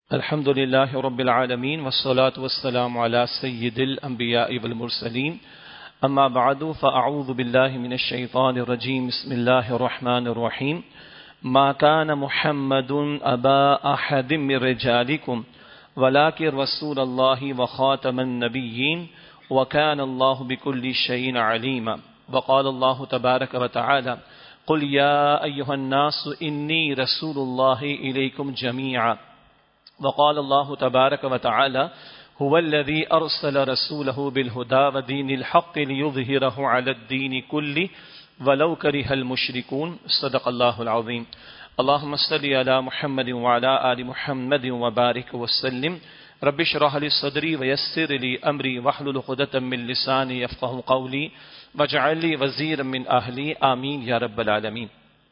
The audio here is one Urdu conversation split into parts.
الحمد لله رب العالمين والصلاة والسلام على سيد الأنبياء والمرسلين أما بعد فأعوذ بالله من الشيطان الرجيم بسم الله الرحمن الرحيم ما كان محمد أبا أحد من رجالكم ولكن رسول الله وخاتم النبيين وكان الله بكل شيء عليما وقال الله تبارك وتعالى قل يا أيها الناس إني رسول الله إليكم جميعا وقال الله تبارك وتعالى هو الذي أرسل رسوله بالهدى ودين الحق ليظهره على الدين كله ولو كره المشركون صدق الله العظيم اللهم صل على محمد وعلى آل محمد وبارك وسلم رب اشرح لي صدري ويسر لي أمري واحلل عقدة من لساني يفقهوا قولي واجعل لي وزيرا من أهلي آمين یا رب العالمین۔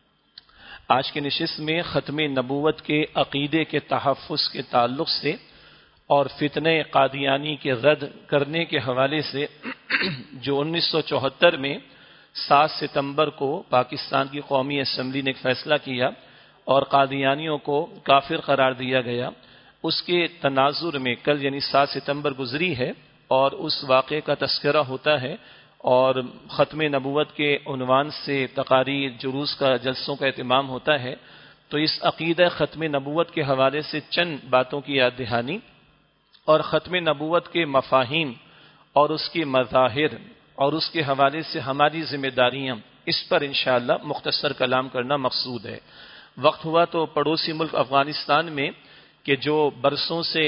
آج کی نشست میں ختم نبوت کے عقیدے کے تحفظ کے تعلق سے اور فتنہ قادیانی کے رد کرنے کے حوالے سے جو 1974 میں 7 ستمبر کو پاکستان کی قومی اسمبلی نے ایک فیصلہ کیا اور قادیانیوں کو کافر قرار دیا گیا، اس کے تناظر میں کل یعنی 7 ستمبر گزری ہے اور اس واقعے کا تذکرہ ہوتا ہے اور ختم نبوت کے عنوان سے تقاریر جلوس کا جلسوں کا اہتمام ہوتا ہے۔ تو اس عقیدہ ختم نبوت کے حوالے سے چند باتوں کی یاد دہانی اور ختم نبوت کے مفاہیم اور اس کے مظاہر اور اس کے حوالے سے ہماری ذمہ داریاں، اس پر انشاءاللہ مختصر کلام کرنا مقصود ہے۔ وقت ہوا تو پڑوسی ملک افغانستان میں کہ جو برسوں سے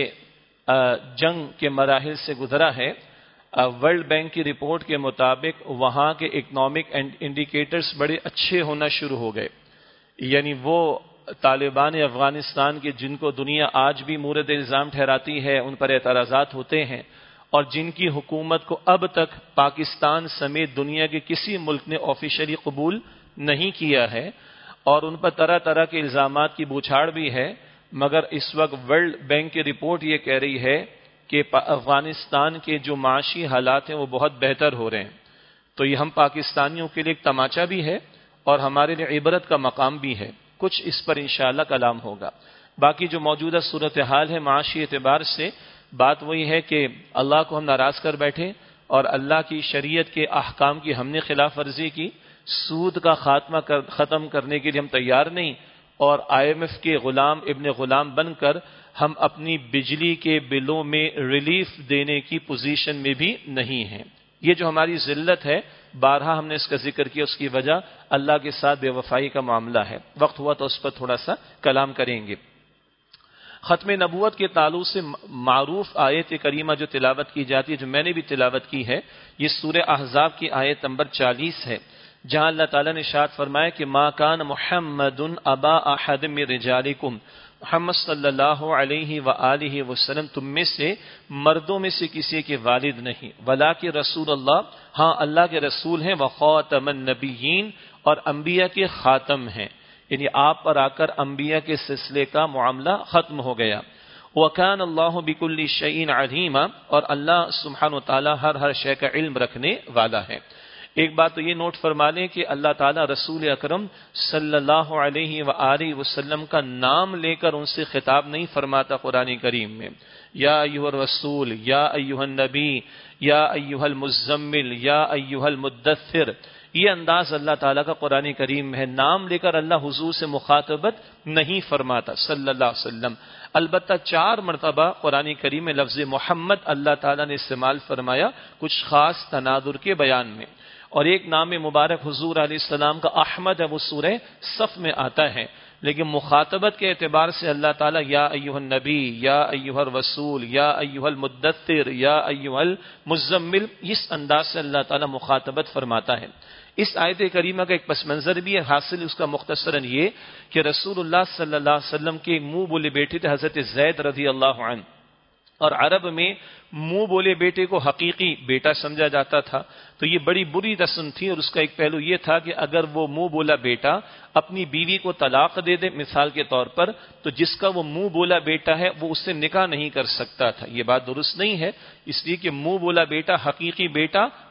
جنگ کے مراحل سے گزرا ہے، ورلڈ بینک کی رپورٹ کے مطابق وہاں کے اکنامک انڈیکیٹرز بڑے اچھے ہونا شروع ہو گئے، یعنی وہ طالبان افغانستان کے جن کو دنیا آج بھی مورد الزام ٹھہراتی ہے، ان پر اعتراضات ہوتے ہیں اور جن کی حکومت کو اب تک پاکستان سمیت دنیا کے کسی ملک نے آفیشلی قبول نہیں کیا ہے اور ان پر طرح طرح کے الزامات کی بوچھاڑ بھی ہے، مگر اس وقت ورلڈ بینک کی رپورٹ یہ کہہ رہی ہے کہ افغانستان کے جو معاشی حالات ہیں وہ بہت بہتر ہو رہے ہیں۔ تو یہ ہم پاکستانیوں کے لیے ایک تماچا بھی ہے اور ہمارے لیے عبرت کا مقام بھی ہے، کچھ اس پر انشاءاللہ کلام ہوگا۔ باقی جو موجودہ صورتحال ہے معاشی اعتبار سے، بات وہی ہے کہ اللہ کو ہم ناراض کر بیٹھے اور اللہ کی شریعت کے احکام کی ہم نے خلاف ورزی کی، سود کا خاتمہ ختم کرنے کے لیے ہم تیار نہیں اور IMF کے غلام ابن غلام بن کر ہم اپنی بجلی کے بلوں میں ریلیف دینے کی پوزیشن میں بھی نہیں ہیں۔ یہ جو ہماری ذلت ہے، بارہا ہم نے اس کا ذکر کیا، اس کی وجہ اللہ کے ساتھ بے وفائی کا معاملہ ہے۔ وقت ہوا تو اس پر تھوڑا سا کلام کریں گے۔ ختم نبوت کے تعلق سے معروف آیت کریمہ جو تلاوت کی جاتی ہے، جو میں نے بھی تلاوت کی ہے، یہ سورہ احزاب کی آیت نمبر 40 ہے، جہاں اللہ تعالیٰ نے ارشاد فرمایا کہ ما کان محمد ابا احد من رجالکم، محمد صلی اللہ علیہ وآلہ وسلم تم میں سے مردوں میں سے کسی کے والد نہیں، ولیکن رسول اللہ، ہاں اللہ کے رسول ہیں، وخاتم النبیین اور انبیاء کے خاتم ہیں، یعنی آپ پر آ کر انبیاء کے سلسلے کا معاملہ ختم ہو گیا۔ وَكَانَ اللَّهُ بِكُلِّ شَيْءٍ عَلِيمًا اور اللہ سبحانہ وتعالی ہر شے کا علم رکھنے والا ہے۔ ایک بات تو یہ نوٹ فرما لیں کہ اللہ تعالیٰ رسول اکرم صلی اللہ علیہ وآلہ وسلم کا نام لے کر ان سے خطاب نہیں فرماتا قرآن کریم میں، یا ایھا الرسول، یا ایھا النبی، یا ایھا المزمل، یا ایھا المدثر، یہ انداز اللہ تعالیٰ کا قرآن کریم ہے، نام لے کر اللہ حضور سے مخاطبت نہیں فرماتا صلی اللہ علیہ وسلم۔ البتہ 4 مرتبہ قرآن کریم میں لفظ محمد اللہ تعالیٰ نے استعمال فرمایا کچھ خاص تناظر کے بیان میں، اور ایک نام مبارک حضور علیہ السلام کا احمد ہے، وہ سورہ صف میں آتا ہے، لیکن مخاطبت کے اعتبار سے اللہ تعالیٰ یا ایھا النبی، یا ایھا الرسول، یا ایھا المدثر، یا ایھا المزمل، اس انداز سے اللہ تعالیٰ مخاطبت فرماتا ہے۔ اس آیت کریمہ کا ایک پس منظر بھی ہے، حاصل اس کا مختصراً یہ کہ رسول اللہ صلی اللہ علیہ وسلم کے منہ بولے بیٹے تھے حضرت زید رضی اللہ عنہ، اور عرب میں منہ بولے بیٹے کو حقیقی بیٹا سمجھا جاتا تھا، تو یہ بڑی بری رسم تھی، اور اس کا ایک پہلو یہ تھا کہ اگر وہ منہ بولا بیٹا اپنی بیوی کو طلاق دے دے مثال کے طور پر، تو جس کا وہ منہ بولا بیٹا ہے وہ اس سے نکاح نہیں کر سکتا تھا۔ یہ بات درست نہیں ہے، اس لیے کہ منہ بولا بیٹا حقیقی بیٹا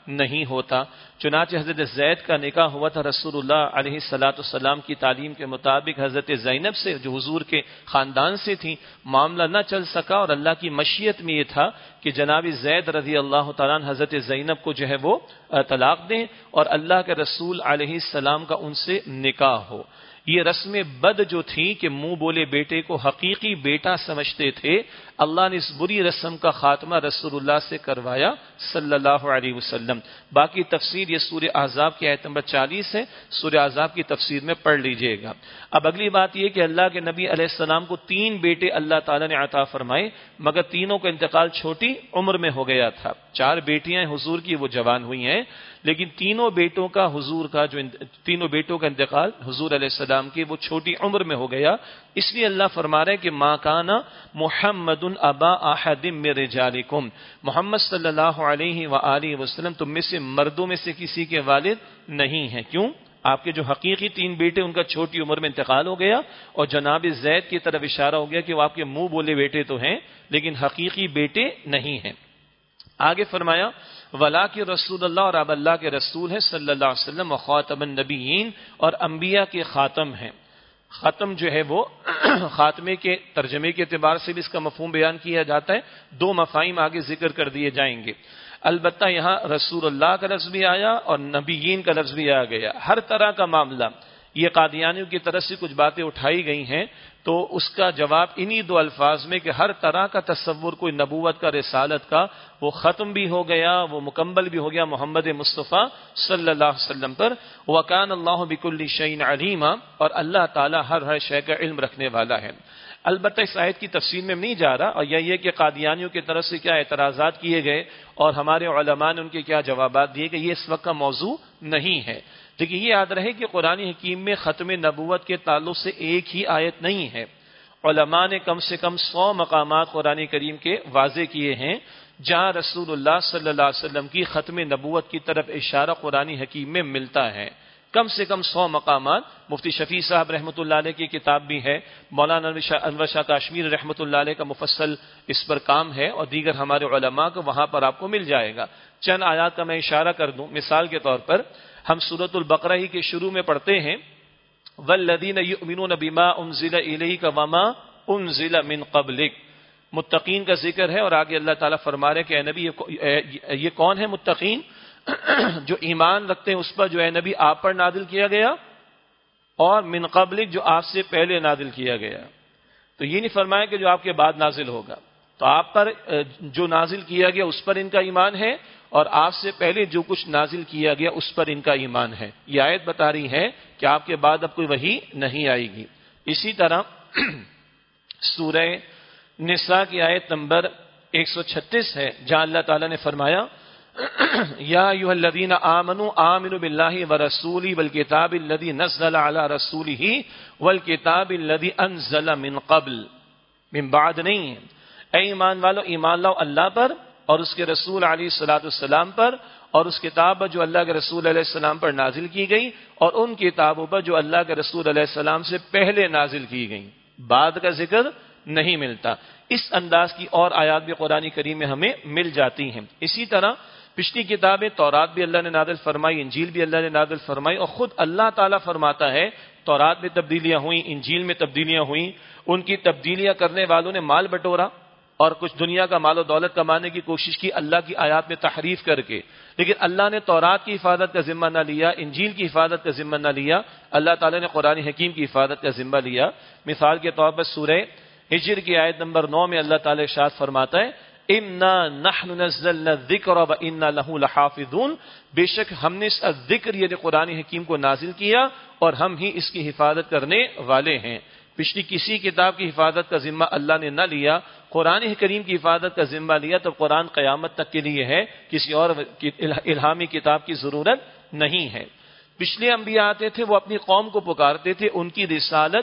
نہیں ہوتا۔ چنانچہ حضرت زید کا نکاح ہوا تھا رسول اللہ علیہ الصلوۃ والسلام کی تعلیم کے مطابق حضرت زینب سے جو حضور کے خاندان سے تھی، معاملہ نہ چل سکا اور اللہ کی مشیت میں یہ تھا کہ جناب زید رضی اللہ تعالیٰ عنہ حضرت زینب کو جو ہے وہ طلاق دیں اور اللہ کے رسول علیہ السلام کا ان سے نکاح ہو۔ یہ رسم بد جو تھی کہ منہ بولے بیٹے کو حقیقی بیٹا سمجھتے تھے، اللہ نے اس بری رسم کا خاتمہ رسول اللہ سے کروایا صلی اللہ علیہ وسلم۔ باقی تفسیر یہ سورہ احزاب کی آیت نمبر 40 ہے، سورہ احزاب کی تفسیر میں پڑھ لیجئے گا۔ اب اگلی بات یہ کہ اللہ کے نبی علیہ السلام کو 3 بیٹے اللہ تعالیٰ نے عطا فرمائے، مگر تینوں کا انتقال چھوٹی عمر میں ہو گیا تھا۔ 4 بیٹیاں حضور کی وہ جوان ہوئی ہیں، لیکن تینوں بیٹوں کا انتقال حضور علیہ السلام کی وہ چھوٹی عمر میں ہو گیا۔ اس لیے اللہ فرما رہے کہ ما کان محمد ابا احد من رجالکم، محمد صلی اللہ علیہ وآلہ وسلم تم میں سے مردوں میں سے کسی کے والد نہیں ہیں۔ کیوں؟ آپ کے جو حقیقی 3 بیٹے ان کا چھوٹی عمر میں انتقال ہو گیا، اور جناب زید کی طرف اشارہ ہو گیا کہ وہ آپ کے منہ بولے بیٹے تو ہیں لیکن حقیقی بیٹے نہیں ہیں۔ آگے فرمایا ولا کہ رسول اللہ، اور اب اللہ کے رسول ہیں صلی اللہ علیہ وسلم، وخاتم النبیین، اور انبیاء کے خاتم ہیں۔ ختم جو ہے وہ خاتمے کے ترجمے کے اعتبار سے بھی اس کا مفہوم بیان کیا جاتا ہے، 2 مفاہیم آگے ذکر کر دیے جائیں گے۔ البتہ یہاں رسول اللہ کا لفظ بھی آیا اور نبیین کا لفظ بھی آ گیا۔ ہر طرح کا معاملہ، یہ قادیانیوں کی طرف سے کچھ باتیں اٹھائی گئی ہیں تو اس کا جواب انہی 2 الفاظ میں کہ ہر طرح کا تصور کوئی نبوت کا، رسالت کا، وہ ختم بھی ہو گیا، وہ مکمل بھی ہو گیا محمد مصطفیٰ صلی اللہ علیہ وسلم پر۔ وَكَانَ اللَّهُ بِكُلِّ شَيْءٍ عَلِيمًا، اور اللہ تعالیٰ ہر شے کا علم رکھنے والا ہے۔ البتہ اس آیت کی تفسیر میں نہیں جا رہا، اور یہ کہ قادیانیوں کی طرف سے کیا اعتراضات کیے گئے اور ہمارے علماء نے ان کے کیا جوابات دیے، کہ یہ اس وقت کا موضوع نہیں ہے۔ لیکن یہ یاد رہے کہ قرآن حکیم میں ختم نبوت کے تعلق سے ایک ہی آیت نہیں ہے، علماء نے کم سے کم 100 مقامات قرآن کریم کے واضح کیے ہیں جہاں رسول اللہ صلی اللہ علیہ وسلم کی ختم نبوت کی طرف اشارہ قرآن حکیم میں ملتا ہے، کم سے کم 100 مقامات۔ مفتی شفیع صاحب رحمۃ اللہ علیہ کی کتاب بھی ہے، مولانا انور شاہ کاشمیر رحمۃ اللہ علیہ کا مفصل اس پر کام ہے، اور دیگر ہمارے علماء کو وہاں پر آپ کو مل جائے گا۔ چند آیات کا میں اشارہ کر دوں، مثال کے طور پر ہم سورۃ البقرہ ہی کے شروع میں پڑھتے ہیں والذین یؤمنون بما انزل الیک وما انزل من قبلک، متقین کا ذکر ہے، اور آگے اللہ تعالیٰ فرما رہے کہ اے نبی یہ کون ہے متقین؟ جو ایمان رکھتے ہیں اس پر جو اے نبی آپ پر نازل کیا گیا، اور من قبلک جو آپ سے پہلے نازل کیا گیا۔ تو یہ نہیں فرمایا کہ جو آپ کے بعد نازل ہوگا، تو آپ پر جو نازل کیا گیا اس پر ان کا ایمان ہے، اور آپ سے پہلے جو کچھ نازل کیا گیا اس پر ان کا ایمان ہے۔ یہ آیت بتا رہی ہے کہ آپ کے بعد اب کوئی وحی نہیں آئے گی۔ اسی طرح سورہ نساء کی آیت نمبر 136 ہے جہاں اللہ تعالیٰ نے فرمایا یا ایھا الذین آمنوا آمنوا باللہ ورسولہ والکتاب الذی نزل علی رسولہ والکتاب الذی انزل من قبل، من بعد نہیں ہے۔ اے ایمان والو، ایمان لاؤ اللہ پر اور اس کے رسول علیہ الصلوۃ والسلام پر، اور اس کتاب پر جو اللہ کے رسول علیہ السلام پر نازل کی گئی، اور ان کتابوں پر جو اللہ کے رسول علیہ السلام سے پہلے نازل کی گئی۔ بعد کا ذکر نہیں ملتا۔ اس انداز کی اور آیات بھی قرآن کریم میں ہمیں مل جاتی ہیں۔ اسی طرح پچھلی کتابیں تورات بھی اللہ نے نازل فرمائی، انجیل بھی اللہ نے نازل فرمائی، اور خود اللہ تعالیٰ فرماتا ہے تورات میں تبدیلیاں ہوئیں، انجیل میں تبدیلیاں ہوئیں، ان کی تبدیلیاں کرنے والوں نے مال بٹورا اور کچھ دنیا کا مال و دولت کمانے کی کوشش کی اللہ کی آیات میں تحریف کر کے، لیکن اللہ نے تورات کی حفاظت کا ذمہ نہ لیا، انجیل کی حفاظت کا ذمہ نہ لیا، اللہ تعالیٰ نے قرآن حکیم کی حفاظت کا ذمہ لیا۔ مثال کے طور پر سورہ ہجر کی آیت نمبر 9 میں اللہ تعالیٰ ارشاد فرماتا ہے انا نحن نزلنا الذکر وانا له لحافظون، بے شک ہم نے اس ذکر یعنی قرآن حکیم کو نازل کیا اور ہم ہی اس کی حفاظت کرنے والے ہیں۔ پچھلی کسی کتاب کی حفاظت کا ذمہ اللہ نے نہ لیا، قرآن کریم کی حفاظت کا ذمہ لیا، تو قرآن قیامت تک کے لیے ہے، کسی اور الہامی کتاب کی ضرورت نہیں ہے۔ پچھلے انبیاء آتے تھے، وہ اپنی قوم کو پکارتے تھے، ان کی رسالت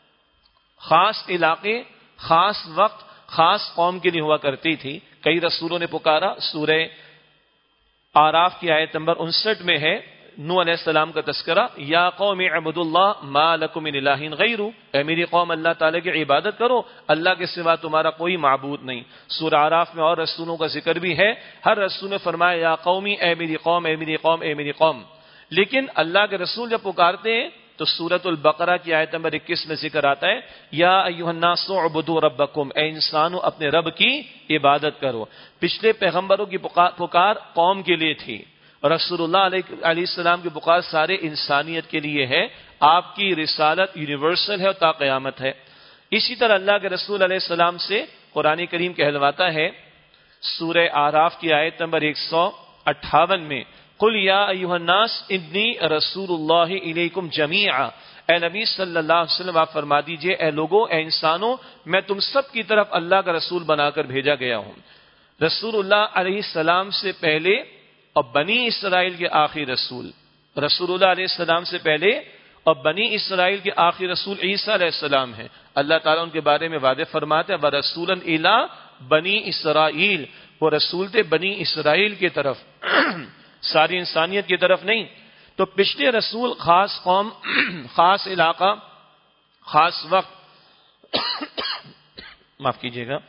خاص علاقے، خاص وقت، خاص قوم کے لیے ہوا کرتی تھی۔ کئی رسولوں نے پکارا، سورہ آراف کی آیت نمبر 59 میں ہے نوح علیہ السلام کا تذکرہ، یا قوم اعبدوا اللہ ما لکم من الہ غیرہ، اے میری قوم اللہ تعالیٰ کی عبادت کرو، اللہ کے سوا تمہارا کوئی معبود نہیں۔ سورہ اعراف میں اور رسولوں کا ذکر بھی ہے، ہر رسول نے فرمایا یا قومی، اے میری قوم، اے میری قوم، اے میری قوم۔ لیکن اللہ کے رسول جب پکارتے ہیں تو سورۃ البقرہ کی آیت نمبر 21 میں ذکر آتا ہے یا ایھا الناس اعبدوا ربکم، اے انسانو اپنے رب کی عبادت کرو۔ پچھلے پیغمبروں کی پکار قوم کے لیے تھی، رسول اللہ علیہ السلام کی پکار سارے انسانیت کے لیے ہے۔ آپ کی رسالت یونیورسل ہے اور تا قیامت ہے۔ اسی طرح اللہ کے رسول علیہ السلام سے قرآن کریم کہلواتا ہے سورہ اعراف کی آیت نمبر 158 میں قل یا ایھا الناس انی رسول اللہ الیکم جمیعا، اے نبی صلی اللہ علیہ وسلم آپ فرما دیجئے اے لوگوں، اے انسانوں، میں تم سب کی طرف اللہ کا رسول بنا کر بھیجا گیا ہوں۔ رسول اللہ علیہ السلام سے پہلے اور بنی اسرائیل کے آخری رسول، رسول اللہ علیہ السلام سے پہلے اور بنی اسرائیل کے آخری رسول عیسیٰ علیہ السلام ہیں۔ اللہ تعالیٰ ان کے بارے میں وعدے فرماتے ہیں وَرَسُولًا إِلَىٰ بنی اسرائیل، وہ رسول تھے بنی اسرائیل کی طرف، ساری انسانیت کی طرف نہیں۔ تو پچھلے رسول خاص قوم، خاص علاقہ، خاص وقت معاف کیجیے گا،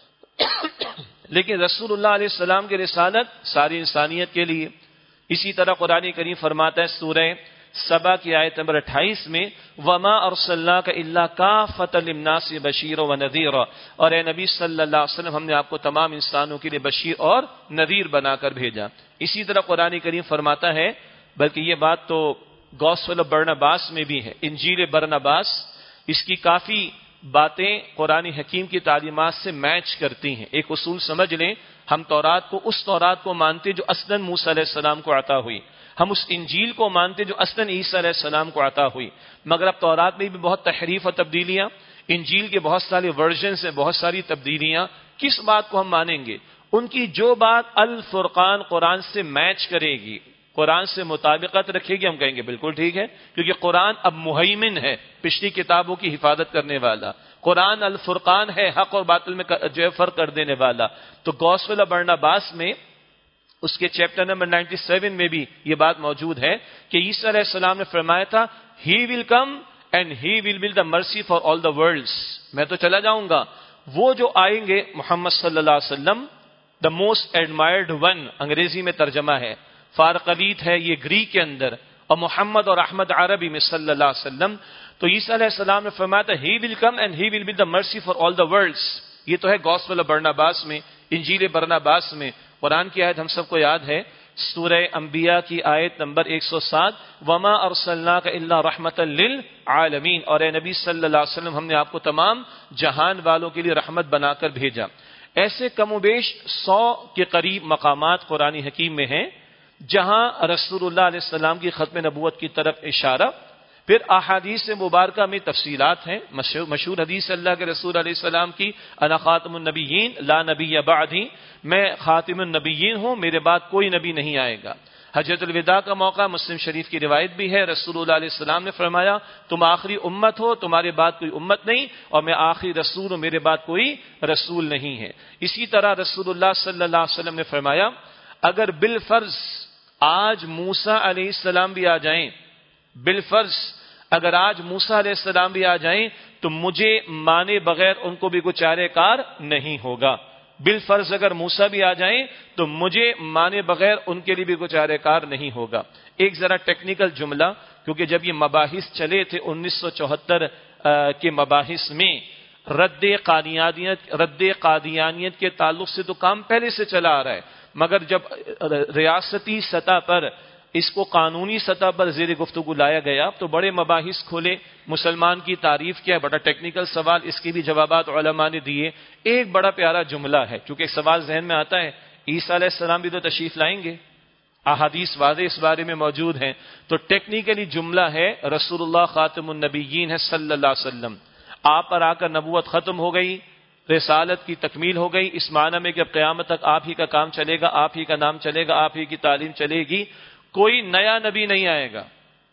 لیکن رسول اللہ علیہ السلام کی رسالت ساری انسانیت کے لیے۔ اسی طرح قرآن کریم فرماتا ہے سورہ سبا کی آیت نمبر 28 میں وما ارسلناک الا کافۃ للناس بشیرا ونذیرا، اور اے نبی صلی اللہ علیہ وسلم ہم نے آپ کو تمام انسانوں کے لیے بشیر اور نذیر بنا کر بھیجا۔ اسی طرح قرآن کریم فرماتا ہے، بلکہ یہ بات تو گوسپل آف برناباس میں بھی ہے، انجیل برناباس، اس کی کافی باتیں قرآن حکیم کی تعلیمات سے میچ کرتی ہیں۔ ایک اصول سمجھ لیں، ہم تورات کو اس تورات کو مانتے جو اصلاً موسیٰ علیہ السلام کو عطا ہوئی، ہم اس انجیل کو مانتے جو اصلاً عیسیٰ علیہ السلام کو عطا ہوئی، مگر اب تورات میں بھی بہت تحریف اور تبدیلیاں، انجیل کے بہت سارے ورژنز ہیں، بہت ساری تبدیلیاں۔ کس بات کو ہم مانیں گے؟ ان کی جو بات الفرقان قرآن سے میچ کرے گی، قرآن سے مطابقت رکھے گی، ہم کہیں گے بالکل ٹھیک ہے، کیونکہ قرآن اب مہیمن ہے، پچھلی کتابوں کی حفاظت کرنے والا۔ قرآن الفرقان ہے، حق اور باطل میں جو ہے فرق کر دینے والا۔ تو گوسپل آف برناباس میں اس کے چیپٹر نمبر 97 میں بھی یہ بات موجود ہے کہ عیسیٰ علیہ السلام نے فرمایا تھا ہی ول come and he will be the مرسی فار آل دا ورلڈس، میں تو چلا جاؤں گا، وہ جو آئیں گے محمد صلی اللہ علیہ وسلم، دا موسٹ ایڈمائرڈ ون انگریزی میں ترجمہ ہے، فارقلیت ہے یہ گریک کے اندر، اور محمد اور احمد عربی میں صلی اللہ علیہ وسلم۔ تو عیسیٰ علیہ السلام نے فرمایا تھا ہی ول come and he will be the مرسی فار آل دا ورلڈس۔ یہ تو ہے گوسپل آف برناباس میں، انجیل برناباس میں۔ قرآن کی آیت ہم سب کو یاد ہے، سورہ انبیاء کی آیت نمبر 107 وما ارسلناک الا رحمتا للعالمین، اور اے نبی صلی اللہ علیہ وسلم ہم نے آپ کو تمام جہان والوں کے لیے رحمت بنا کر بھیجا۔ ایسے کم و بیش 100 کے قریب مقامات قرآن حکیم میں ہیں جہاں رسول اللہ علیہ السلام کی ختم نبوت کی طرف اشارہ۔ پھر احادیث مبارکہ میں تفصیلات ہیں، مشہور حدیث اللہ کے رسول علیہ السلام کی انا خاتم النبیین لا نبی بعدی، میں خاتم النبیین ہوں، میرے بعد کوئی نبی نہیں آئے گا۔ حجۃ الوداع کا موقع، مسلم شریف کی روایت بھی ہے، رسول اللہ علیہ السلام نے فرمایا تم آخری امت ہو، تمہارے بعد کوئی امت نہیں، اور میں آخری رسول ہوں، میرے بعد کوئی رسول نہیں ہے۔ اسی طرح رسول اللہ صلی اللہ علیہ وسلم نے فرمایا اگر بالفرض آج موسیٰ علیہ السلام بھی آ جائیں، بالفرض اگر آج موسیٰ علیہ السلام بھی آ جائیں تو مجھے مانے بغیر ان کو بھی کوئی چارہ کار نہیں ہوگا۔ بالفرض اگر موسیٰ بھی آ جائیں تو مجھے مانے بغیر ان کے لیے بھی کوئی چارہ کار نہیں ہوگا۔ ایک ذرا ٹیکنیکل جملہ، کیونکہ جب یہ مباحث چلے تھے 1974 کے مباحث میں رد قادیانیت کے تعلق سے تو کام پہلے سے چلا آ رہا ہے، مگر جب ریاستی سطح پر اس کو قانونی سطح پر زیر گفتگو لایا گیا تو بڑے مباحث کھولے، مسلمان کی تعریف کیا، بڑا ٹیکنیکل سوال، اس کے بھی جوابات علماء نے دیے۔ ایک بڑا پیارا جملہ ہے، چونکہ ایک سوال ذہن میں آتا ہے عیسیٰ علیہ السلام بھی تو تشریف لائیں گے، احادیث واضح اس بارے میں موجود ہیں، تو ٹیکنیکلی جملہ ہے رسول اللہ خاتم النبیین ہے صلی اللہ علیہ وسلم، آپ پر آ کر نبوت ختم ہو گئی، رسالت کی تکمیل ہو گئی، اس معنی میں کہ اب قیامت تک آپ ہی کا کام چلے گا، آپ ہی کا نام چلے گا، آپ ہی کی تعلیم چلے گی، کوئی نیا نبی نہیں آئے گا۔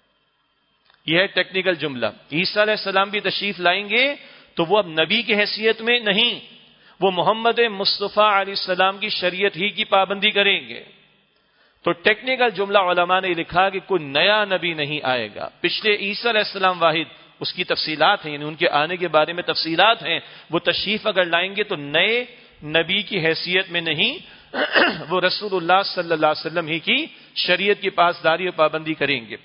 یہ ہے ٹیکنیکل جملہ۔ عیسیٰ علیہ السلام بھی تشریف لائیں گے تو وہ اب نبی کی حیثیت میں نہیں، وہ محمد مصطفیٰ علیہ السلام کی شریعت ہی کی پابندی کریں گے۔ تو ٹیکنیکل جملہ علماء نے لکھا کہ کوئی نیا نبی نہیں آئے گا، پچھلے عیسیٰ علیہ السلام واحد، اس کی تفصیلات ہیں، یعنی ان کے آنے کے بارے میں تفصیلات ہیں، وہ تشریف اگر لائیں گے تو نئے نبی کی حیثیت میں نہیں، وہ رسول اللہ صلی اللہ علیہ وسلم ہی کی شریعت کی پاسداری اور پابندی کریں گے۔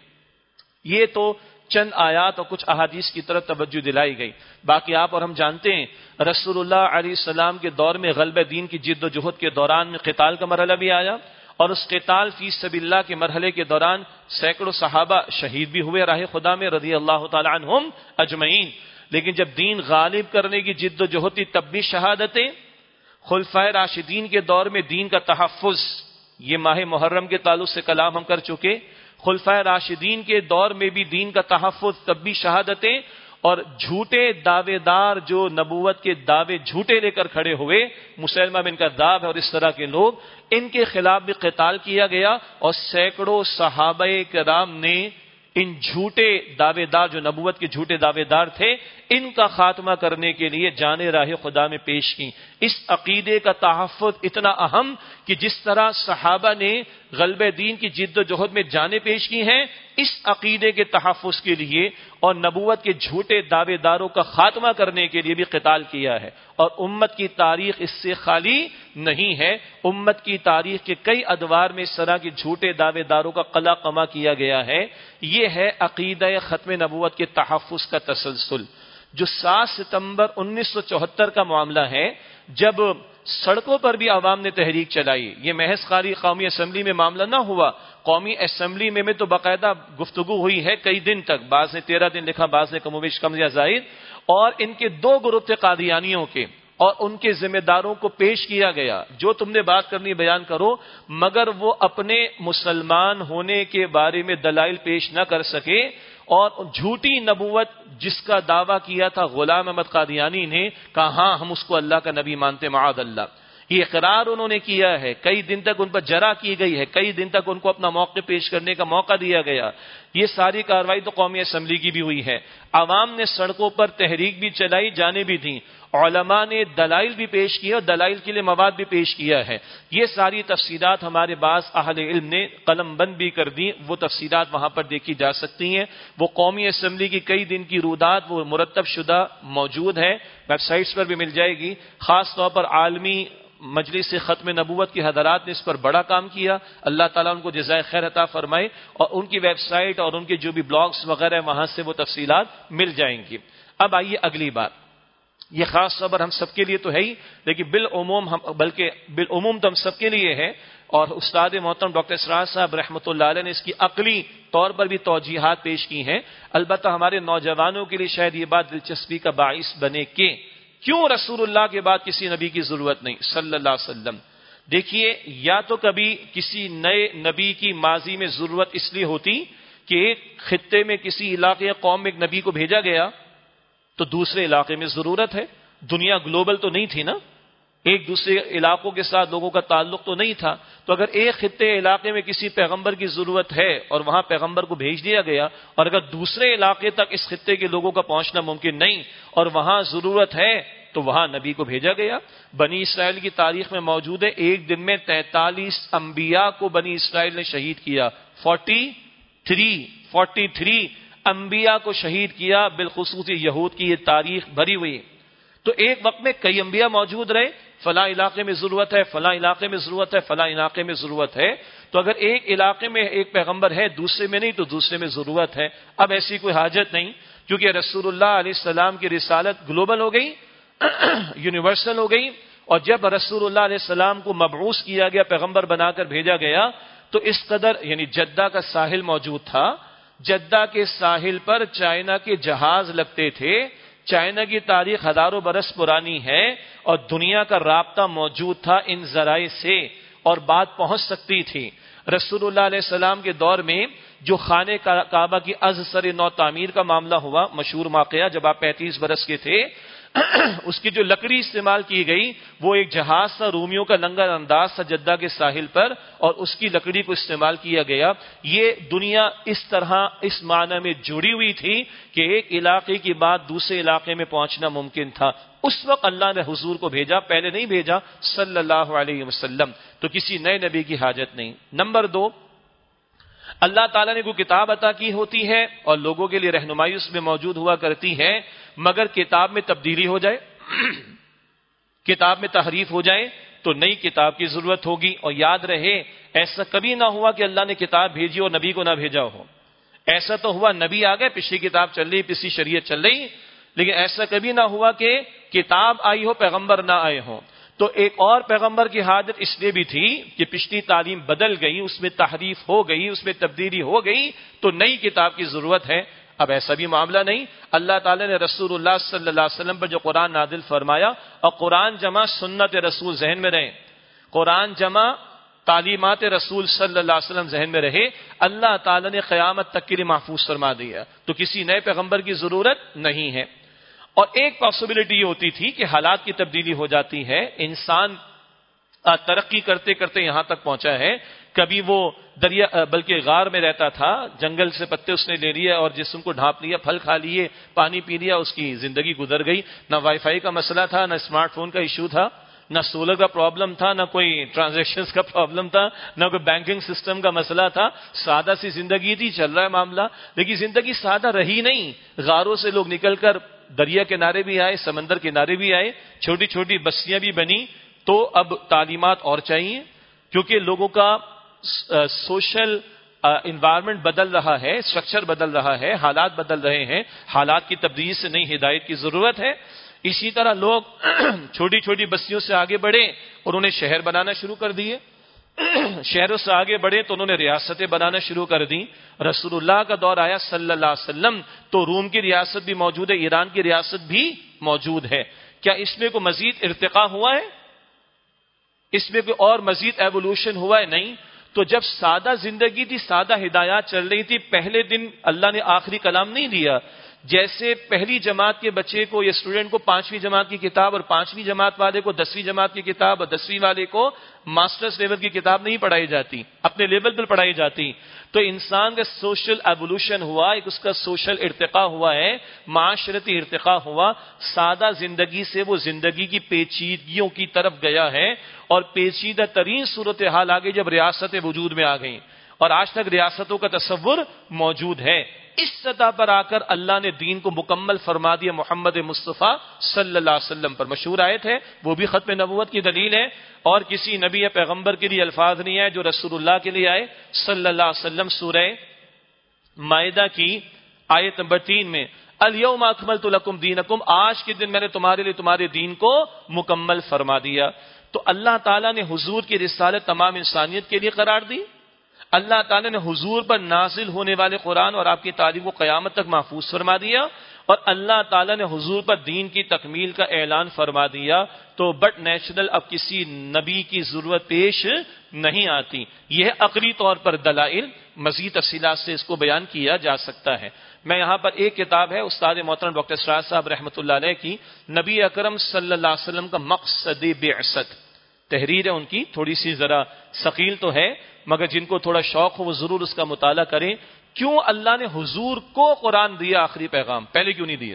یہ تو چند آیات اور کچھ احادیث کی طرف توجہ دلائی گئی، باقی آپ اور ہم جانتے ہیں رسول اللہ علیہ السلام کے دور میں غلبہ دین کی جد و جہد کے دوران میں قتال کا مرحلہ بھی آیا، اور اس قتال فی سبیل اللہ کے مرحلے کے دوران سینکڑوں صحابہ شہید بھی ہوئے راہ خدا میں رضی اللہ تعالی عنہم اجمعین۔ لیکن جب دین غالب کرنے کی جد و جہد تھی تب بھی شہادتیں، خلفائے راشدین کے دور میں دین کا تحفظ، یہ ماہ محرم کے تعلق سے کلام ہم کر چکے، خلفائے راشدین کے دور میں بھی دین کا تحفظ تب بھی شہادتیں، اور جھوٹے دعوے دار جو نبوت کے دعوے جھوٹے لے کر کھڑے ہوئے، مسلمہ بن کذاب اور اس طرح کے لوگ، ان کے خلاف بھی قتال کیا گیا، اور سینکڑوں صحابہ کرام نے ان جھوٹے دعوے دار جو نبوت کے جھوٹے دعوے دار تھے، ان کا خاتمہ کرنے کے لیے جان راہ خدا میں پیش کی۔ اس عقیدے کا تحفظ اتنا اہم کہ جس طرح صحابہ نے غلبہ دین کی جد و جہد میں جانیں پیش کی ہیں، اس عقیدے کے تحفظ کے لیے اور نبوت کے جھوٹے دعوے داروں کا خاتمہ کرنے کے لیے بھی قتال کیا ہے۔ اور امت کی تاریخ اس سے خالی نہیں ہے، امت کی تاریخ کے کئی ادوار میں اس طرح کے جھوٹے دعوے داروں کا قلع قمع کیا گیا ہے۔ یہ ہے عقیدہ ختم نبوت کے تحفظ کا تسلسل۔ جو 7 ستمبر 1974 کا معاملہ ہے، جب سڑکوں پر بھی عوام نے تحریک چلائی، یہ محض خالی قومی اسمبلی میں معاملہ نہ ہوا، قومی اسمبلی میں تو باقاعدہ گفتگو ہوئی ہے کئی دن تک، بعض نے 13 دن لکھا، بعض نے کم و بیش کم یا زائد، اور ان کے 2 گروپ تھے قادیانیوں کے، اور ان کے ذمہ داروں کو پیش کیا گیا، جو تم نے بات کرنی بیان کرو، مگر وہ اپنے مسلمان ہونے کے بارے میں دلائل پیش نہ کر سکے، اور جھوٹی نبوت جس کا دعویٰ کیا تھا غلام احمد قادیانی نے، کہا ہاں ہم اس کو اللہ کا نبی مانتے معاذ اللہ، یہ اقرار انہوں نے کیا ہے، کئی دن تک ان پر جرح کی گئی ہے، کئی دن تک ان کو اپنا موقع پیش کرنے کا موقع دیا گیا، یہ ساری کارروائی تو قومی اسمبلی کی بھی ہوئی ہے، عوام نے سڑکوں پر تحریک بھی چلائی، جانیں بھی تھیں، علماء نے دلائل بھی پیش کیا اور دلائل کے لیے مواد بھی پیش کیا ہے۔ یہ ساری تفصیلات ہمارے بعض اہل علم نے قلم بند بھی کر دی، وہ تفصیلات وہاں پر دیکھی جا سکتی ہیں، وہ قومی اسمبلی کی کئی دن کی رودات وہ مرتب شدہ موجود ہے، ویب سائٹس پر بھی مل جائے گی، خاص طور پر عالمی مجلس ختم نبوت کے حضرات نے اس پر بڑا کام کیا، اللہ تعالیٰ ان کو جزائے خیر عطا فرمائے، اور ان کی ویب سائٹ اور ان کے جو بھی بلاگز وغیرہ وہاں سے وہ تفصیلات مل جائیں گی۔ اب آئیے اگلی بات، یہ خاص طور پر ہم سب کے لیے تو ہے ہی، لیکن بالعموم تو ہم سب کے لیے ہے، اور استاد محترم ڈاکٹر اسرار صاحب رحمۃ اللہ علیہ نے اس کی عقلی طور پر بھی توجیحات پیش کی ہیں، البتہ ہمارے نوجوانوں کے لیے شاید یہ بات دلچسپی کا باعث بنے کہ کیوں رسول اللہ کے بعد کسی نبی کی ضرورت نہیں صلی اللہ علیہ وسلم۔ دیکھیے، یا تو کبھی کسی نئے نبی کی ماضی میں ضرورت اس لیے ہوتی کہ ایک خطے میں کسی علاقے یا قوم میں ایک نبی کو بھیجا گیا تو دوسرے علاقے میں ضرورت ہے، دنیا گلوبل تو نہیں تھی نا، ایک دوسرے علاقوں کے ساتھ لوگوں کا تعلق تو نہیں تھا، تو اگر ایک خطے علاقے میں کسی پیغمبر کی ضرورت ہے اور وہاں پیغمبر کو بھیج دیا گیا، اور اگر دوسرے علاقے تک اس خطے کے لوگوں کا پہنچنا ممکن نہیں اور وہاں ضرورت ہے تو وہاں نبی کو بھیجا گیا۔ بنی اسرائیل کی تاریخ میں موجود ہے، ایک دن میں 43 انبیاء کو بنی اسرائیل نے شہید کیا، 43 انبیاء کو شہید کیا، بالخصوص یہود کی یہ تاریخ بھری ہوئی۔ تو ایک وقت میں کئی انبیاء موجود رہے، فلاں علاقے میں ضرورت ہے، فلاں علاقے میں ضرورت ہے، فلاں علاقے میں ضرورت ہے، تو اگر ایک علاقے میں ایک پیغمبر ہے دوسرے میں نہیں تو دوسرے میں ضرورت ہے۔ اب ایسی کوئی حاجت نہیں، کیونکہ رسول اللہ علیہ السلام کی رسالت گلوبل ہو گئی، یونیورسل ہو گئی، اور جب رسول اللہ علیہ السلام کو مبعوث کیا گیا، پیغمبر بنا کر بھیجا گیا، تو اس قدر یعنی جدہ کا ساحل موجود تھا، جدہ کے ساحل پر چائنا کے جہاز لگتے تھے، چائنا کی تاریخ ہزاروں برس پرانی ہے، اور دنیا کا رابطہ موجود تھا ان ذرائع سے، اور بات پہنچ سکتی تھی۔ رسول اللہ علیہ السلام کے دور میں جو خانہ کعبہ کی از سر نو تعمیر کا معاملہ ہوا، مشہور واقعہ، جب آپ 35 برس کے تھے، اس کی جو لکڑی استعمال کی گئی وہ ایک جہاز تھا، رومیوں کا لنگر انداز تھا جدہ کے ساحل پر، اور اس کی لکڑی کو استعمال کیا گیا۔ یہ دنیا اس طرح اس معنی میں جڑی ہوئی تھی کہ ایک علاقے کی بات دوسرے علاقے میں پہنچنا ممکن تھا۔ اس وقت اللہ نے حضور کو بھیجا، پہلے نہیں بھیجا صلی اللہ علیہ وسلم، تو کسی نئے نبی کی حاجت نہیں۔ نمبر 2، اللہ تعالیٰ نے کوئی کتاب عطا کی ہوتی ہے اور لوگوں کے لیے رہنمائی اس میں موجود ہوا کرتی ہے، مگر کتاب میں تبدیلی ہو جائے، کتاب میں تحریف ہو جائے تو نئی کتاب کی ضرورت ہوگی۔ اور یاد رہے ایسا کبھی نہ ہوا کہ اللہ نے کتاب بھیجی اور نبی کو نہ بھیجا ہو۔ ایسا تو ہوا نبی آ گئے، پچھلی کتاب چل رہی، پچھلی شریعت چل رہی، لیکن ایسا کبھی نہ ہوا کہ کتاب آئی ہو پیغمبر نہ آئے ہوں۔ تو ایک اور پیغمبر کی حاجت اس لیے بھی تھی کہ پچھلی تعلیم بدل گئی، اس میں تحریف ہو گئی، اس میں تبدیلی ہو گئی، تو نئی کتاب کی ضرورت ہے۔ اب ایسا بھی معاملہ نہیں، اللہ تعالیٰ نے رسول اللہ صلی اللہ علیہ وسلم پر جو قرآن نازل فرمایا، اور قرآن جمع سنت رسول ذہن میں رہے، قرآن جمع تعلیمات رسول صلی اللہ علیہ وسلم ذہن میں رہے، اللہ تعالیٰ نے قیامت تک کے لیے محفوظ فرما دیا، تو کسی نئے پیغمبر کی ضرورت نہیں ہے۔ اور ایک پاسبلٹی یہ ہوتی تھی کہ حالات کی تبدیلی ہو جاتی ہے، انسان ترقی کرتے کرتے یہاں تک پہنچا ہے، کبھی وہ دریا بلکہ غار میں رہتا تھا، جنگل سے پتے اس نے لے لیا اور جسم کو ڈھانپ لیا، پھل کھا لیے، پانی پی لیا، اس کی زندگی گزر گئی۔ نہ وائی فائی کا مسئلہ تھا، نہ اسمارٹ فون کا ایشو تھا، نہ سولر کا پرابلم تھا، نہ کوئی ٹرانزیکشنز کا پرابلم تھا، نہ کوئی بینکنگ سسٹم کا مسئلہ تھا، سادہ سی زندگی تھی، چل رہا ہے معاملہ۔ لیکن زندگی سادہ رہی نہیں، غاروں سے لوگ نکل کر دریا کنارے بھی آئے، سمندر کنارے بھی آئے، چھوٹی چھوٹی بستیاں بھی بنی۔ تو اب تعلیمات اور چاہیے، کیونکہ لوگوں کا سوشل انوائرمنٹ بدل رہا ہے، اسٹرکچر بدل رہا ہے، حالات بدل رہے ہیں، حالات کی تبدیلی سے نئی ہدایت کی ضرورت ہے۔ اسی طرح لوگ چھوٹی چھوٹی بستیوں سے آگے بڑھے اور انہیں شہر بنانا شروع کر دیے، شہروں سے آگے بڑھے تو انہوں نے ریاستیں بنانا شروع کر دی۔ رسول اللہ کا دور آیا صلی اللہ علیہ وسلم تو روم کی ریاست بھی موجود ہے، ایران کی ریاست بھی موجود ہے۔ کیا اس میں کوئی مزید ارتقاء ہوا ہے؟ اس میں کوئی اور مزید ایوولوشن ہوا ہے؟ نہیں۔ تو جب سادہ زندگی تھی، سادہ ہدایات چل رہی تھی، پہلے دن اللہ نے آخری کلام نہیں دیا۔ جیسے پہلی جماعت کے بچے کو یا اسٹوڈنٹ کو 5ویں جماعت کی کتاب، اور 5ویں جماعت والے کو 10ویں جماعت کی کتاب، اور 10ویں والے کو ماسٹرز لیول کی کتاب نہیں پڑھائی جاتی، اپنے لیول پر پڑھائی جاتی۔ تو انسان کا سوشل ایوولوشن ہوا، ایک اس کا سوشل ارتقاء ہوا ہے، معاشرتی ارتقاء ہوا۔ سادہ زندگی سے وہ زندگی کی پیچیدگیوں کی طرف گیا ہے، اور پیچیدہ ترین صورتحال آگے جب ریاستیں وجود میں آ گئیں، اور آج تک ریاستوں کا تصور موجود ہے۔ اس سطح پر آ کر اللہ نے دین کو مکمل فرما دیا محمد مصطفیٰ صلی اللہ علیہ وسلم پر۔ مشہور آیت ہے، وہ بھی ختم نبوت کی دلیل ہے، اور کسی نبی یا پیغمبر کے لیے الفاظ نہیں آئے جو رسول اللہ کے لیے آئے صلی اللہ علیہ وسلم۔ سورہ مائدہ کی آیت نمبر 3 میں الیوم اکملت لکم دینکم، آج کے دن میں نے تمہارے لیے تمہارے دین کو مکمل فرما دیا۔ تو اللہ تعالیٰ نے حضور کی رسالت تمام انسانیت کے لیے قرار دی۔ اللہ تعالیٰ نے حضور پر نازل ہونے والے قرآن اور آپ کی تعلیم کو قیامت تک محفوظ فرما دیا، اور اللہ تعالیٰ نے حضور پر دین کی تکمیل کا اعلان فرما دیا۔ تو بٹ نیچرل اب کسی نبی کی ضرورت پیش نہیں آتی۔ یہ عقلی طور پر دلائل، مزید تفصیلات سے اس کو بیان کیا جا سکتا ہے۔ میں یہاں پر ایک کتاب ہے استاد محترم ڈاکٹر اسرار صاحب رحمۃ اللہ علیہ کی، نبی اکرم صلی اللہ علیہ وسلم کا مقصد بعثت، تحریر ہے ان کی، تھوڑی سی ذرا ثقیل تو ہے، مگر جن کو تھوڑا شوق ہو وہ ضرور اس کا مطالعہ کریں۔ کیوں اللہ نے حضور کو قرآن دیا آخری پیغام، پہلے کیوں نہیں دیا؟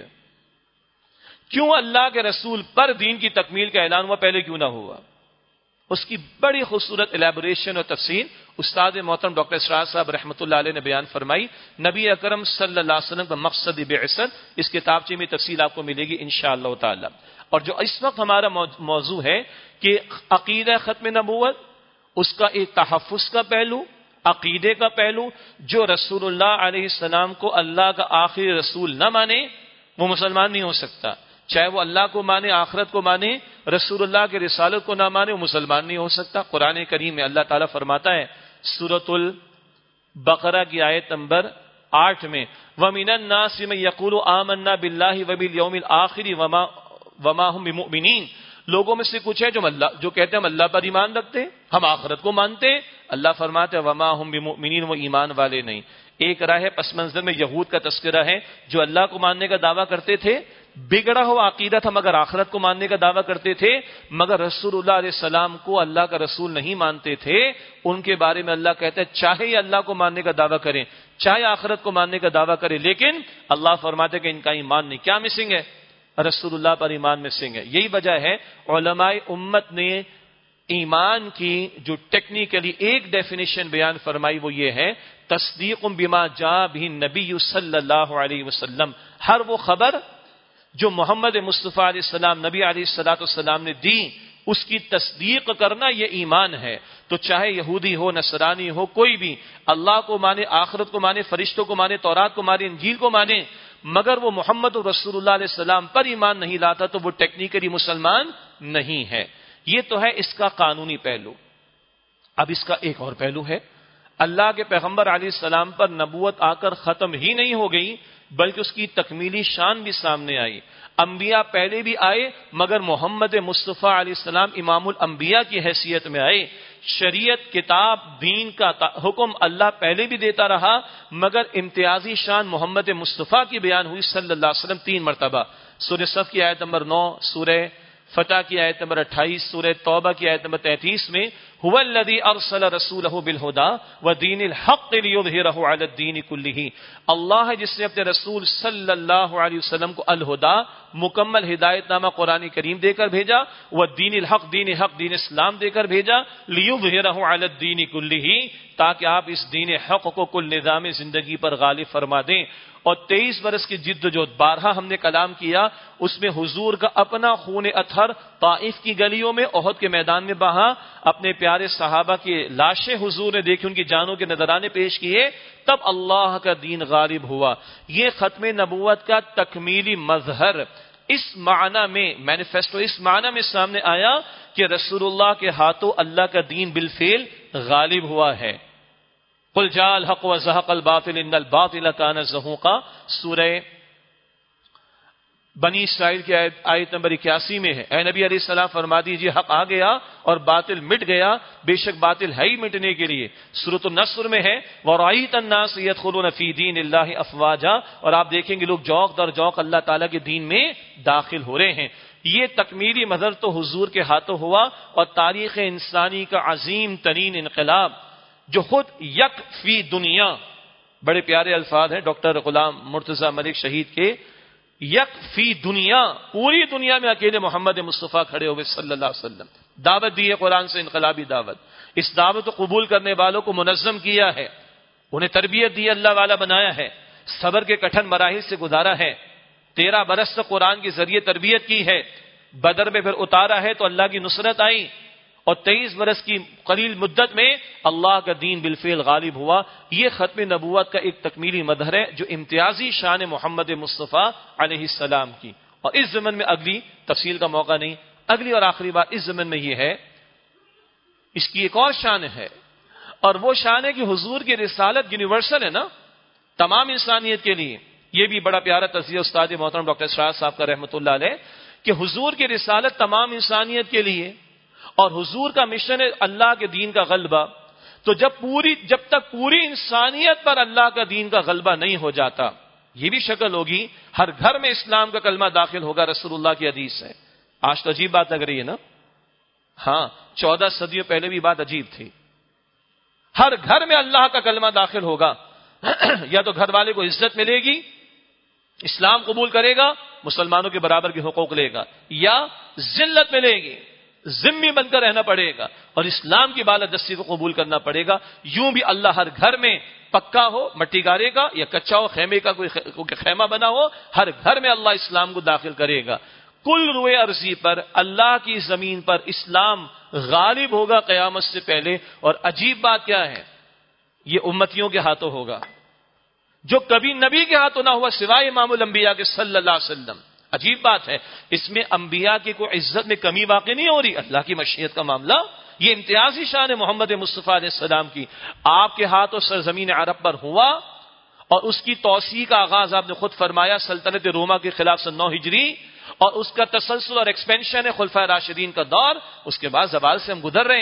کیوں اللہ کے رسول پر دین کی تکمیل کا اعلان ہوا، پہلے کیوں نہ ہوا؟ اس کی بڑی خوبصورت الیبوریشن اور تفصیل استاد محترم ڈاکٹر اسرار صاحب رحمۃ اللہ علیہ نے بیان فرمائی۔ نبی اکرم صلی اللہ علیہ وسلم کا مقصد بعثت، اس کتابچے میں تفصیل آپ کو ملے گی انشاءاللہ تعالی۔ اور جو اس وقت ہمارا موضوع ہے کہ عقیدہ ختم نبوت، اس کا ایک تحفظ کا پہلو، عقیدے کا پہلو، جو رسول اللہ علیہ السلام کو اللہ کا آخری رسول نہ مانے وہ مسلمان نہیں ہو سکتا، چاہے وہ اللہ کو مانے، آخرت کو مانے، رسول اللہ کے رسالت کو نہ مانے وہ مسلمان نہیں ہو سکتا۔ قرآن کریم میں اللہ تعالیٰ فرماتا ہے سورۃ البقرہ کی آیت نمبر 8 میں وَمِنَ النَّاسِ مَن يَقُولُ آمَنَّا بِاللَّهِ وَبِالْيَوْمِ الْآخِرِ وَمَا هُم بِمُؤْمِنِينَ، لوگوں میں سے کچھ ہے جو کہتے ہیں ہم اللہ پر ایمان رکھتے ہیں، ہم آخرت کو مانتے ہیں۔ اللہ فرماتے ہیں وما ہم بمؤمنین، وہ ایمان والے نہیں۔ ایک راہ پس منظر میں یہود کا تذکرہ ہے جو اللہ کو ماننے کا دعویٰ کرتے تھے، بگڑا ہوا عقیدہ تھا مگر آخرت کو ماننے کا دعویٰ کرتے تھے، مگر رسول اللہ علیہ السلام کو اللہ کا رسول نہیں مانتے تھے. ان کے بارے میں اللہ کہتا ہے چاہے یہ اللہ کو ماننے کا دعویٰ کریں، چاہے آخرت کو ماننے کا دعویٰ کریں، لیکن اللہ فرماتے کہ ان کا ایمان نہیں. کیا مسنگ ہے؟ رسول اللہ پر ایمان مسنگ ہے. یہی وجہ ہے علماء امت نے ایمان کی جو ٹیکنیکلی ایک ڈیفینیشن بیان فرمائی، وہ یہ ہے تصدیق بما جاء به نبی صلی اللہ علیہ وسلم. ہر وہ خبر جو محمد مصطفیٰ علیہ السلام نبی علیہ الصلوۃ والسلام نے دی، اس کی تصدیق کرنا یہ ایمان ہے. تو چاہے یہودی ہو، نصرانی ہو، کوئی بھی اللہ کو مانے، آخرت کو مانے، فرشتوں کو مانے، تورات کو مانے، انجیل کو مانے، مگر وہ محمد رسول اللہ علیہ السلام پر ایمان نہیں لاتا تو وہ ٹیکنیکلی مسلمان نہیں ہے. یہ تو ہے اس کا قانونی پہلو. اب اس کا ایک اور پہلو ہے، اللہ کے پیغمبر علیہ السلام پر نبوت آ کر ختم ہی نہیں ہو گئی بلکہ اس کی تکمیلی شان بھی سامنے آئی. انبیاء پہلے بھی آئے مگر محمد مصطفیٰ علیہ السلام امام الانبیاء کی حیثیت میں آئے. شریعت، کتاب، دین کا حکم اللہ پہلے بھی دیتا رہا مگر امتیازی شان محمد مصطفیٰ کی بیان ہوئی صلی اللہ علیہ وسلم 3 مرتبہ. سورہ صف کی آیت نمبر 9، سورہ فتح کی آیت نمبر 28، سورہ توبہ کی آیت نمبر 33 میں هو الذی ارسل رسولہ بالہدی ودین الحق لیظہرہ علی الدین کلہ. اللہ ہے جس نے اپنے رسول صلی اللہ علیہ وسلم کو الہدا، مکمل ہدایت نامہ قرآن کریم دے کر بھیجا، ودین الحق، دین حق، دین اسلام دے کر بھیجا، لیظہرہ علی الدین کلہ، تاکہ آپ اس دین حق کو کل نظام زندگی پر غالب فرما دیں. اور 23 برس کی جد و جہد، بارہا ہم نے کلام کیا، اس میں حضور کا اپنا خون اطہر طائف کی گلیوں میں، احد کے میدان میں بہا، اپنے پیارے صحابہ کی لاشیں حضور نے دیکھی، ان کی جانوں کے نذرانے پیش کیے، تب اللہ کا دین غالب ہوا. یہ ختم نبوت کا تکمیلی مظہر اس معنی میں، مینیفیسٹو اس معنی میں سامنے آیا کہ رسول اللہ کے ہاتھوں اللہ کا دین بالفعل غالب ہوا ہے. قل جاء الحق وزهق الباطل ان الباطل كان زهوقا. سورہ بنی اسرائیل کی آیت نمبر 81 میں ہے، اے نبی علیہ السلام فرما دیجیے حق آ گیا اور باطل مٹ گیا، بے شک باطل ہے ہی مٹنے کے لیے. سورۃ النصر میں ہے وَرَأَيْتَ النَّاسَ يَدْخُلُونَ فِي دِينِ اللَّهِ أَفْوَاجًا، اور آپ دیکھیں گے لوگ جوق در جوق اللہ تعالیٰ کے دین میں داخل ہو رہے ہیں. یہ تکمیلی مظہر تو حضور کے ہاتھوں ہوا، اور تاریخ انسانی کا عظیم ترین انقلاب جو خود یک فی دنیا، بڑے پیارے الفاظ ہیں ڈاکٹر غلام مرتضی ملک شہید کے، یک فی دنیا، پوری دنیا میں اکیلے محمد مصطفیٰ کھڑے ہوئے صلی اللہ علیہ وسلم. دعوت دی ہے قرآن سے، انقلابی دعوت. اس دعوت کو قبول کرنے والوں کو منظم کیا ہے، انہیں تربیت دی، اللہ والا بنایا ہے، صبر کے کٹھن مراحل سے گزارا ہے، 13 برس تک قرآن کے ذریعے تربیت کی ہے، بدر میں پھر اتارا ہے تو اللہ کی نصرت آئی، اور 23 برس کی قلیل مدت میں اللہ کا دین بالفعل غالب ہوا. یہ ختم نبوت کا ایک تکمیلی مظہر ہے جو امتیازی شان محمد مصطفیٰ علیہ السلام کی. اور اس ضمن میں اگلی تفصیل کا موقع نہیں، اگلی اور آخری بات اس ضمن میں یہ ہے، اس کی ایک اور شان ہے، اور وہ شان ہے کہ حضور کی رسالت یونیورسل ہے نا، تمام انسانیت کے لیے. یہ بھی بڑا پیارا تذکیہ استاد محترم ڈاکٹر اسرار صاحب کا رحمۃ اللہ علیہ، کہ حضور کی رسالت تمام انسانیت کے لیے، اور حضور کا مشن ہے اللہ کے دین کا غلبہ. تو جب تک پوری انسانیت پر اللہ کا دین کا غلبہ نہیں ہو جاتا، یہ بھی شکل ہوگی ہر گھر میں اسلام کا کلمہ داخل ہوگا. رسول اللہ کی حدیث ہے. آج تو عجیب بات لگ رہی ہے نا، ہاں 14 صدیوں پہلے بھی بات عجیب تھی. ہر گھر میں اللہ کا کلمہ داخل ہوگا. یا تو گھر والے کو عزت ملے گی، اسلام قبول کرے گا، مسلمانوں کے برابر کے حقوق لے گا، یا ذلت ملے گی، ذمہ بن کر رہنا پڑے گا اور اسلام کی بالادستی کو قبول کرنا پڑے گا. یوں بھی اللہ ہر گھر میں پکا ہو مٹی گارے گا یا کچا ہو خیمے کا کوئی خیمہ بنا ہو، ہر گھر میں اللہ اسلام کو داخل کرے گا. کل روئے ارضی پر اللہ کی زمین پر اسلام غالب ہوگا قیامت سے پہلے. اور عجیب بات کیا ہے، یہ امتیوں کے ہاتھوں ہوگا جو کبھی نبی کے ہاتھوں نہ ہوا سوائے امام الانبیاء کے صلی اللہ علیہ وسلم. عجیب بات ہے، اس میں انبیاء کی کوئی عزت میں کمی واقع نہیں ہو رہی، اللہ کی مشیت کا معاملہ. یہ امتیازی شان ہے محمد مصطفیٰ علیہ السلام کی. آپ کے ہاتھوں سرزمین عرب پر ہوا، اور اس کی توسیع کا آغاز آپ نے خود فرمایا سلطنت روما کے خلاف سن 9 ہجری، اور اس کا تسلسل اور ایکسپینشن ہے خلفائے راشدین کا دور. اس کے بعد زوال سے ہم گزر رہے ہیں.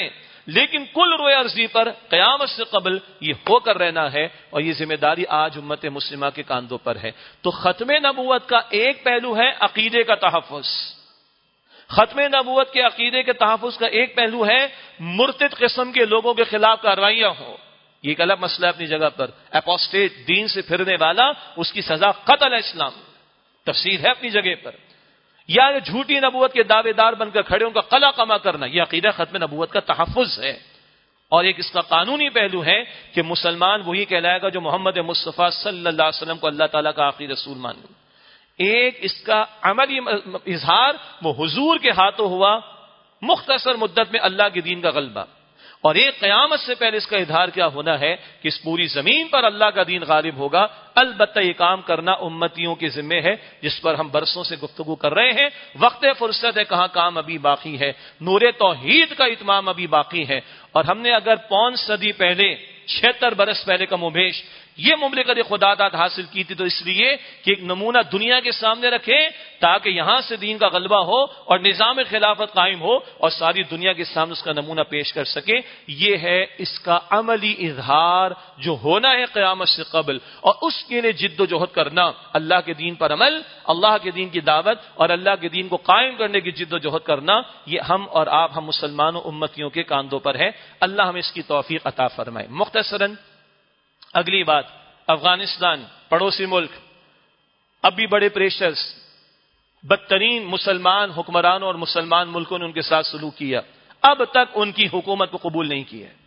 لیکن کل روئے ارضی پر قیامت سے قبل یہ ہو کر رہنا ہے، اور یہ ذمہ داری آج امت مسلمہ کے کاندھوں پر ہے۔ تو ختم نبوت کا ایک پہلو ہے عقیدے کا تحفظ، ختم نبوت کے عقیدے کے تحفظ کا ایک پہلو ہے مرتد قسم کے لوگوں کے خلاف کارروائیاں ہوں۔ یہ ایک الگ مسئلہ ہے اپنی جگہ پر، اپوسٹیٹ دین سے پھرنے والا اس کی سزا قتل ہے، اسلام تفسیر ہے اپنی جگہ پر، یا جھوٹی نبوت کے دعوے دار بن کر کھڑے ان کا قلع قما کرنا، یہ عقیدہ ختم نبوت کا تحفظ ہے۔ اور ایک اس کا قانونی پہلو ہے کہ مسلمان وہی کہلائے گا جو محمد مصطفیٰ صلی اللہ علیہ وسلم کو اللہ تعالیٰ کا آخری رسول مانے۔ ایک اس کا عملی اظہار وہ حضور کے ہاتھوں ہوا مختصر مدت میں اللہ کے دین کا غلبہ، اور ایک قیامت سے پہلے اس کا اظہار کیا ہونا ہے کہ اس پوری زمین پر اللہ کا دین غالب ہوگا۔ البتہ یہ کام کرنا امتیوں کے ذمہ ہے، جس پر ہم برسوں سے گفتگو کر رہے ہیں۔ وقت فرصت ہے، کہاں کام ابھی باقی ہے، نور توحید کا اتمام ابھی باقی ہے، اور ہم نے اگر 5 صدی پہلے 76 برس پہلے کا مبیش یہ مملکت خدا داد حاصل کی تھی، تو اس لیے کہ ایک نمونہ دنیا کے سامنے رکھے تاکہ یہاں سے دین کا غلبہ ہو اور نظام خلافت قائم ہو اور ساری دنیا کے سامنے اس کا نمونہ پیش کر سکے۔ یہ ہے اس کا عملی اظہار جو ہونا ہے قیامت سے قبل، اور اس کے لیے جد و جہد کرنا، اللہ کے دین پر عمل، اللہ کے دین کی دعوت اور اللہ کے دین کو قائم کرنے کی جد و جہد کرنا، یہ ہم اور آپ، ہم مسلمانوں امتیوں کے کاندھوں پر ہے۔ اللہ ہمیں اس کی توفیق عطا فرمائے۔ مختصراً اگلی بات، افغانستان پڑوسی ملک، اب بھی بڑے پریشرز، بدترین مسلمان حکمرانوں اور مسلمان ملکوں نے ان کے ساتھ سلوک کیا، اب تک ان کی حکومت کو قبول نہیں کیا ہے،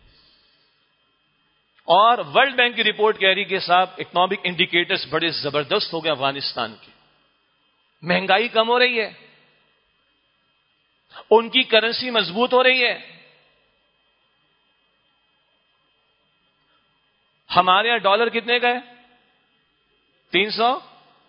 اور ورلڈ بینک کی رپورٹ کہہ رہی کہ صاحب اکنامک انڈیکیٹرز بڑے زبردست ہو گئے افغانستان کے، مہنگائی کم ہو رہی ہے، ان کی کرنسی مضبوط ہو رہی ہے۔ ہمارے یہاں ڈالر کتنے کا ہے؟ 325،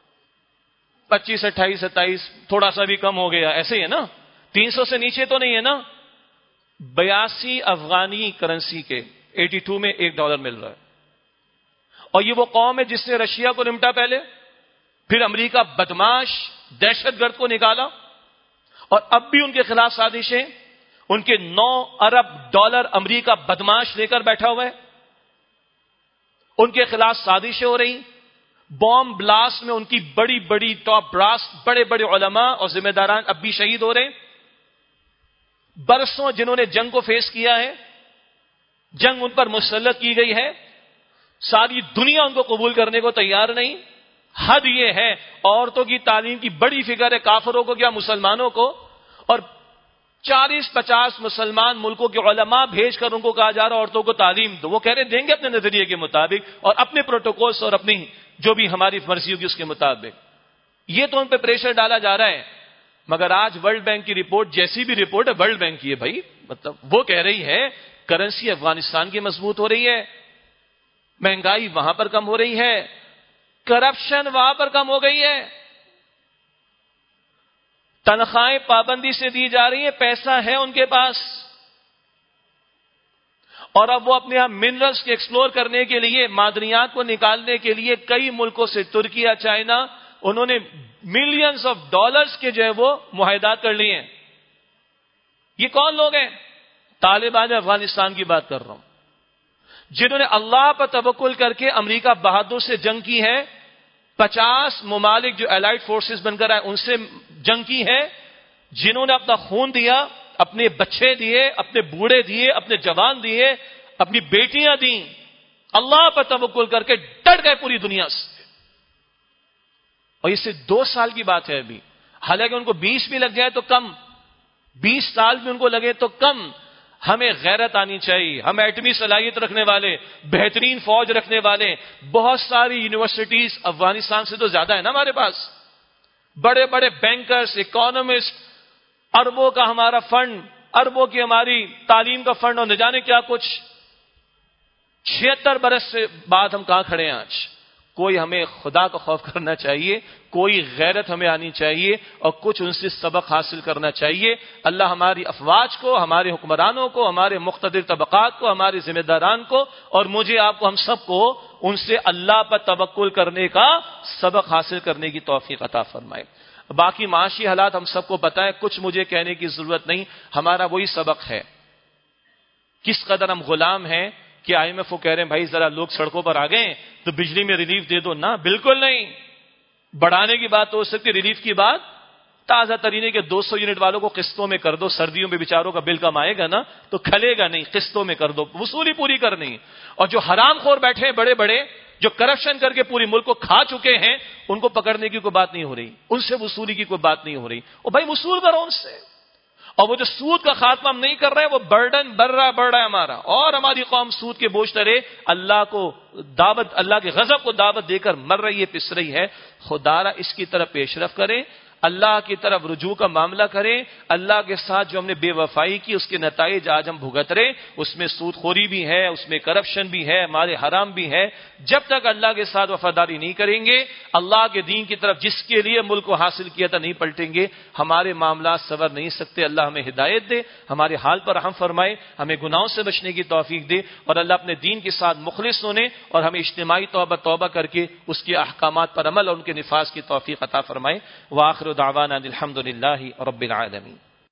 28، 27، تھوڑا سا بھی کم ہو گیا، ایسے ہی ہے نا، 300 سے نیچے تو نہیں ہے نا۔ 82 افغانی کرنسی کے 82 میں $1 مل رہا ہے، اور یہ وہ قوم ہے جس نے رشیا کو نمٹا پہلے، پھر امریکہ بدماش دہشت گرد کو نکالا، اور اب بھی ان کے خلاف سازشیں، ان کے $9 ارب امریکہ بدماش لے کر بیٹھا ہوا ہے، ان کے خلاف سازشیں ہو رہی، بوم بلاسٹ میں ان کی بڑی بڑی ٹاپ براس، بڑے بڑے علماء اور ذمہ داران اب بھی شہید ہو رہے ہیں۔ برسوں جنہوں نے جنگ کو فیس کیا ہے، جنگ ان پر مسلط کی گئی ہے، ساری دنیا ان کو قبول کرنے کو تیار نہیں۔ حد یہ ہے، عورتوں کی تعلیم کی بڑی فکر ہے، کافروں کو کیا مسلمانوں کو، اور 40-50 مسلمان ملکوں کے علماء بھیج کر ان کو کہا جا رہا عورتوں کو تعلیم دو، وہ کہہ رہے دیں گے اپنے نظریے کے مطابق اور اپنے پروٹوکولز اور اپنی جو بھی ہماری مرضی ہوگی اس کے مطابق، یہ تو ان پہ پریشر ڈالا جا رہا ہے۔ مگر آج ورلڈ بینک کی رپورٹ، جیسی بھی رپورٹ ہے ورلڈ بینک کی ہے بھائی، مطلب وہ کہہ رہی ہے کرنسی افغانستان کی مضبوط ہو رہی ہے، مہنگائی وہاں پر کم ہو رہی ہے، کرپشن وہاں پر کم ہو گئی ہے، تنخواہیں پابندی سے دی جا رہی ہیں، پیسہ ہے ان کے پاس، اور اب وہ اپنے یہاں منرلز کے ایکسپلور کرنے کے لیے، معدنیات کو نکالنے کے لیے کئی ملکوں سے، ترکیہ، چائنا، انہوں نے ملینز آف ڈالرز کے جو ہے وہ معاہدات کر لیے ہیں۔ یہ کون لوگ ہیں؟ طالبان افغانستان کی بات کر رہا ہوں، جنہوں نے اللہ پر توکل کر کے امریکہ بہادر سے جنگ کی ہے، 50 ممالک جو الائڈ فورسز بن کر آئے ان سے جنگ کی ہے، جنہوں نے اپنا خون دیا، اپنے بچے دیے، اپنے بوڑھے دیے، اپنے جوان دیے، اپنی بیٹیاں دیں، اللہ پر توکل کر کے ڈٹ گئے پوری دنیا سے، اور اس سے 2 سال کی بات ہے ابھی، حالانکہ ان کو 20 بھی لگ جائے تو کم، 20 سال بھی ان کو لگے تو کم۔ ہمیں غیرت آنی چاہیے، ہم ایٹمی صلاحیت رکھنے والے، بہترین فوج رکھنے والے، بہت ساری یونیورسٹیز افغانستان سے تو زیادہ ہے نا ہمارے پاس، بڑے بڑے بینکرز، اکانومسٹ، اربوں کا ہمارا فنڈ، اربوں کی ہماری تعلیم کا فنڈ، اور نہ جانے کیا کچھ۔ 76 برس سے بعد ہم کہاں کھڑے ہیں آج؟ کوئی ہمیں خدا کا خوف کرنا چاہیے، کوئی غیرت ہمیں آنی چاہیے، اور کچھ ان سے سبق حاصل کرنا چاہیے۔ اللہ ہماری افواج کو، ہمارے حکمرانوں کو، ہمارے مقتدر طبقات کو، ہمارے ذمہ داران کو، اور مجھے آپ کو، ہم سب کو ان سے اللہ پر توکل کرنے کا سبق حاصل کرنے کی توفیق عطا فرمائے۔ باقی معاشی حالات ہم سب کو پتہ ہے، کچھ مجھے کہنے کی ضرورت نہیں، ہمارا وہی سبق ہے، کس قدر ہم غلام ہیں کہ IMF کہہ رہے ہیں بھائی ذرا لوگ سڑکوں پر آ گئے تو بجلی میں ریلیف دے دو. نہ، بالکل نہیں. بڑھانے کی بات تو ہو سکتی، ریلیف کی بات تازہ ترین ہے کہ 200 یونٹ والوں کو قسطوں میں کر دو. سردیوں میں بیچاروں کا بل کم آئے گا نا، تو کھلے گا نہیں، قسطوں میں کر دو، وصولی پوری کرنی. اور جو حرام خور بیٹھے ہیں بڑے بڑے، جو کرپشن کر کے پوری ملک کو کھا چکے ہیں، ان کو پکڑنے کی کوئی بات نہیں ہو رہی، ان سے وصولی کی کوئی بات نہیں ہو رہی. اور بھائی وصول کرو ان سے. اور وہ جو سود کا خاتمہ ہم نہیں کر رہے ہیں، وہ برڈن بڑھ رہا ہے ہمارا، اور ہماری قوم سود کے بوجھ تلے اللہ کو دعوت، اللہ کے غضب کو دعوت دے کر مر رہی ہے، پس رہی ہے. خدا را اس کی طرف پیش رفت کریں، اللہ کی طرف رجوع کا معاملہ کریں. اللہ کے ساتھ جو ہم نے بے وفائی کی، اس کے نتائج آج ہم بھگت رہے. اس میں سود خوری بھی ہے، اس میں کرپشن بھی ہے، ہمارے حرام بھی ہے. جب تک اللہ کے ساتھ وفاداری نہیں کریں گے، اللہ کے دین کی طرف جس کے لیے ملک کو حاصل کیا تھا نہیں پلٹیں گے، ہمارے معاملات سنور نہیں سکتے. اللہ ہمیں ہدایت دے، ہمارے حال پر رحم فرمائے، ہمیں گناہوں سے بچنے کی توفیق دے، اور اللہ اپنے دین کے ساتھ مخلص ہونے اور ہمیں اجتماعی توبہ کر کے اس کے احکامات پر عمل اور ان کے نفاذ کی توفیق عطا فرمائے. وآخر دعوانا الحمد للہ رب العالمین.